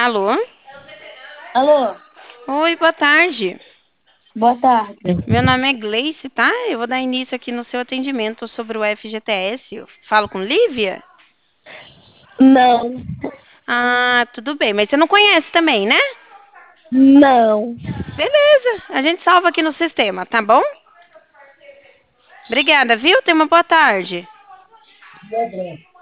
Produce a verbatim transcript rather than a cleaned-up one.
Alô? Alô, Oi, boa tarde. boa tarde. Meu nome é Gleice, tá? Eu vou dar início aqui no seu atendimento sobre o F G T S. Eu falo com Lívia? Não, Ah, tudo bem, mas você não conhece também, né? não. Beleza, a gente salva aqui no sistema, tá bom? Obrigada, viu? Tenha uma boa tarde.